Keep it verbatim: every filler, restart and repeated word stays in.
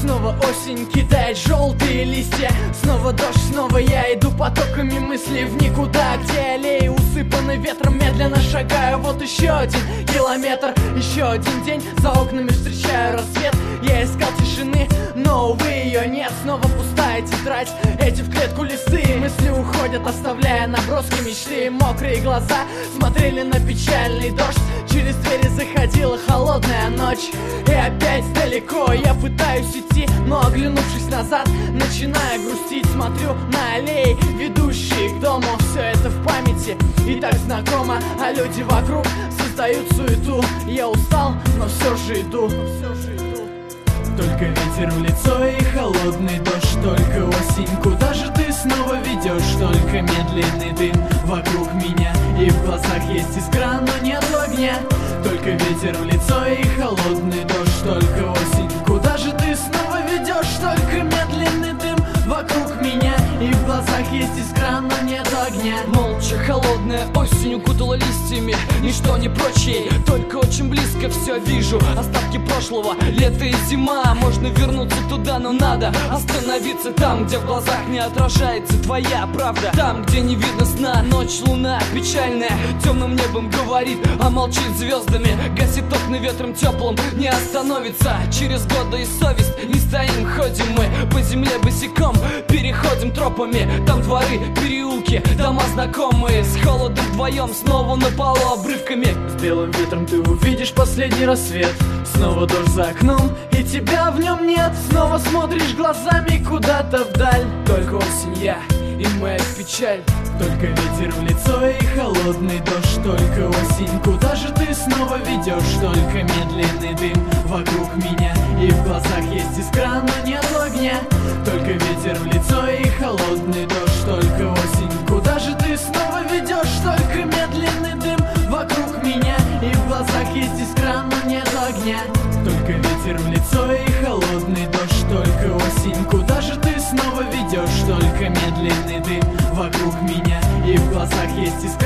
снова осень кидает желтые листья. Снова дождь, снова я иду потоками мыслей в никуда, где аллеи усыпаны ветром, медленно шагаю. Вот еще один километр, еще один день, за окнами встречаю рассвет. Я искал тишины, но, увы, ее нет. Снова пустая тетрадь, эти в клетку листы. Мысли уходят, оставляя наброски мечты. Мокрые глаза смотрели на печальный дождь. Через двери заходила холодная ночь. И опять далеко я пытаюсь идти, но, оглянувшись назад, начинаю грустить. Смотрю на аллеи, ведущие к дому. Все это в памяти и так знакомо, а люди вокруг создают суету. Я устал, но все же иду. Только ветер в лицо и холодный дождь, только осень. Куда же ты снова ведешь? Только медленный дым вокруг меня, и в глазах есть искра, но нет огня. Только ветер в лицо и холодный дождь, только осень. Куда же ты снова ведешь? Только медленный дым вокруг меня, и в глазах есть искра, но нет огня. Молча холодная осень укутала листьями, ничто не прочее, только очень близко все вижу. Остатки прошлого, лето и зима. Можно вернуться туда, но надо остановиться там, где в глазах не отражается твоя правда. Там, где не видно сна, ночь, луна печальная темным небом говорит, а молчит звездами. Гасит окна ветром теплым, не остановится. Через годы и совесть не стоим, ходим мы по земле босиком, переходим тропами. Там дворы, переулки, дома знакомые. С холодом вдвоем, снова на полу обрывками. С белым ветром ты увидишь последний рассвет. Снова дождь за окном, и тебя в нем нет. Снова смотришь глазами куда-то вдаль. Только осень я и моя печаль. Только ветер в лицо и холодный дождь, только осень. Куда же ты снова ведешь? Только медленный дым вокруг меня, и в глазах есть искра, но нет огня. Только ветер в лицо и холодный дождь, только осень. Куда же ты снова ведешь? Только медленный дым вокруг меня, и в глазах есть искра, но нет огня. Только ветер в лицо и холодный дождь, только осень. Куда же ты снова ведешь? Только медленный дым вокруг меня, и в глазах есть искра.